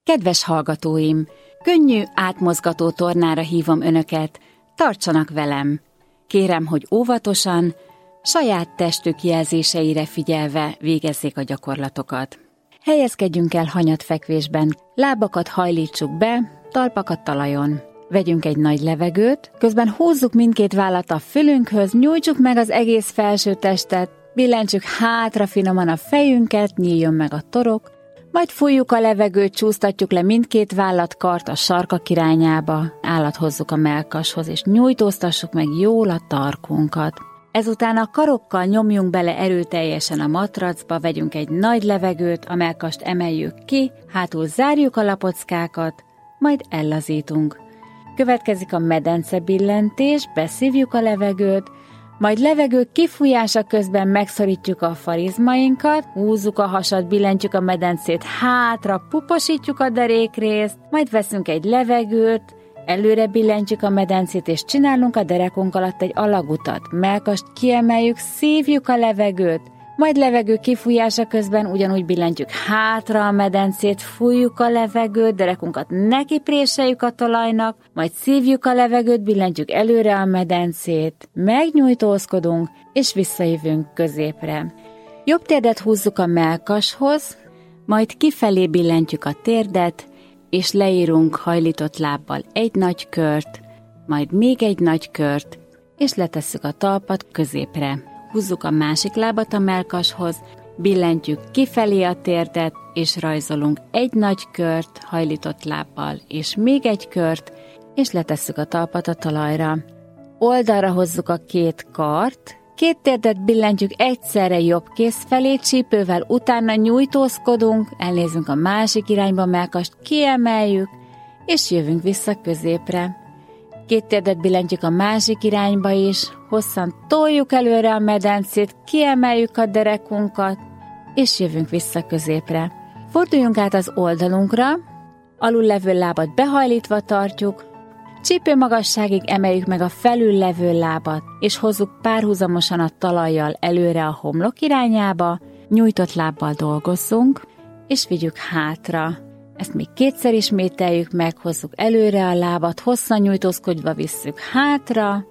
Kedves hallgatóim, könnyű, átmozgató tornára hívom önöket, tartsanak velem. Kérem, hogy óvatosan, saját testük jelzéseire figyelve végezzék a gyakorlatokat. Helyezkedjünk el hanyatfekvésben, lábakat hajlítsuk be, talpakat talajon. Vegyünk egy nagy levegőt, közben húzzuk mindkét vállat a fülünkhöz, nyújtsuk meg az egész felső testet, billentsük hátra finoman a fejünket, nyíljon meg a torok, majd fújjuk a levegőt, csúsztatjuk le mindkét vállat, kart a sarkak irányába, állat hozzuk a mellkashoz, és nyújtóztassuk meg jól a tarkunkat. Ezután a karokkal nyomjunk bele erőteljesen a matracba, vegyünk egy nagy levegőt, a mellkast emeljük ki, hátul zárjuk a lapockákat, majd ellazítunk. Következik a medencebillentés, beszívjuk a levegőt, majd levegő kifújása közben megszorítjuk a farizmainkat, húzzuk a hasat, billentjük a medencét hátra, puposítjuk a derékrészt, majd veszünk egy levegőt, előre billentjük a medencét, és csinálunk a derekunk alatt egy alagutat. Mellkast kiemeljük, szívjuk a levegőt, majd levegő kifújása közben ugyanúgy billentjük hátra a medencét, fújjuk a levegőt, derekunkat nekipréseljük a talajnak, majd szívjuk a levegőt, billentjük előre a medencét, megnyújtózkodunk, és visszajövünk középre. Jobb térdet húzzuk a mellkashoz, majd kifelé billentjük a térdet, és leírunk hajlított lábbal egy nagy kört, majd még egy nagy kört, és letesszük a talpat középre. Húzzuk a másik lábat a mellkashoz, billentjük kifelé a térdet, és rajzolunk egy nagy kört hajlított lábbal, és még egy kört, és letesszük a talpat a talajra. Oldalra hozzuk a két kart, két térdet billentjük egyszerre jobb kéz felé, csípővel utána nyújtózkodunk, elnézünk a másik irányba, a mellkast kiemeljük, és jövünk vissza középre. Két térdet billentjük a másik irányba is, hosszan toljuk előre a medencét, kiemeljük a derekunkat, és jövünk vissza középre. Forduljunk át az oldalunkra, alul levő lábat behajlítva tartjuk, csípő magasságig emeljük meg a felül levő lábat, és hozzuk párhuzamosan a talajjal előre a homlok irányába, nyújtott lábbal dolgozzunk, és vigyük hátra. Ezt még kétszer ismételjük meg, hozzuk előre a lábat, hosszan nyújtózkodva visszük hátra,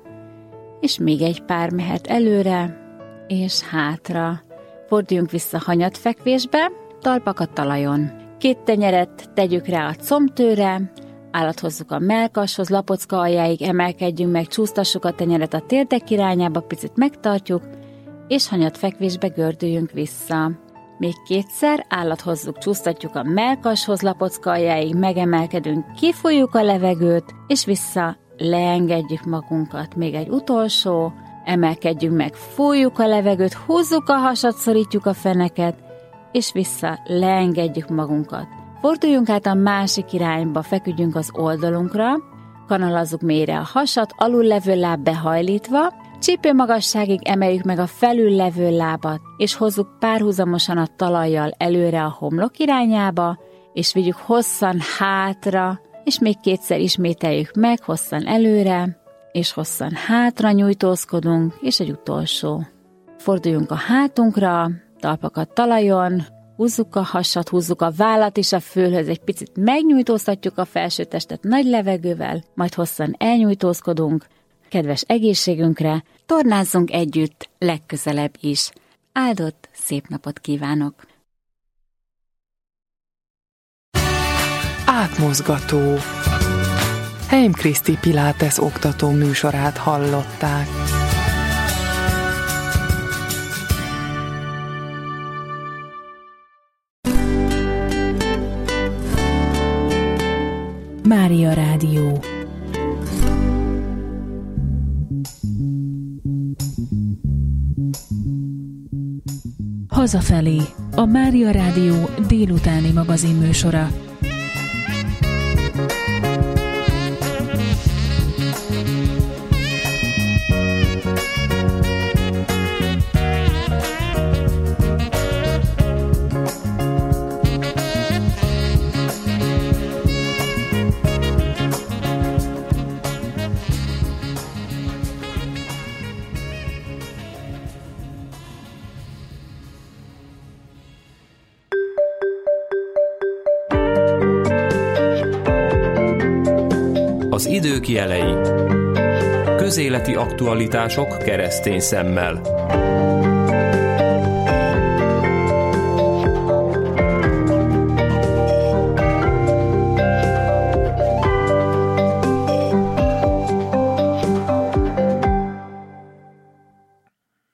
és még egy pár mehet előre, és hátra. Forduljunk vissza hanyatfekvésbe, talpak a talajon. Két tenyeret tegyük rá a combtőre, állat hozzuk a mellkashoz, lapocka aljáig emelkedjünk meg, csúsztassuk a tenyeret a térdek irányába, picit megtartjuk, és hanyatfekvésbe gördüljünk vissza. Még kétszer, állat hozzuk, csúsztatjuk a mellkashoz, lapocka aljáig, megemelkedünk, kifújjuk a levegőt, és vissza leengedjük magunkat. Még egy utolsó, emelkedjünk meg, fújjuk a levegőt, húzzuk a hasat, szorítjuk a feneket, és vissza leengedjük magunkat. Forduljunk át a másik irányba, feküdjünk az oldalunkra, kanalazzuk mélyre a hasat, alul levő láb behajlítva, csípő magasságig emeljük meg a felül levő lábat, és hozzuk párhuzamosan a talajjal előre a homlok irányába, és vigyük hosszan hátra, és még kétszer ismételjük meg, hosszan előre, és hosszan hátra nyújtózkodunk, és egy utolsó. Forduljunk a hátunkra, talpakat talajon, húzzuk a hasat, húzzuk a vállat is a fülhöz, egy picit megnyújtóztatjuk a felső testet nagy levegővel, majd hosszan elnyújtózkodunk, kedves egészségünkre, tornázzunk együtt legközelebb is. Áldott szép napot kívánok! Átmozgató. Heim Kriszti Pilates oktató műsorát hallották. Mária Rádió. Hazafelé, a Mária Rádió délutáni magazinműsora. Az idők jelei. Közéleti aktualitások keresztény szemmel.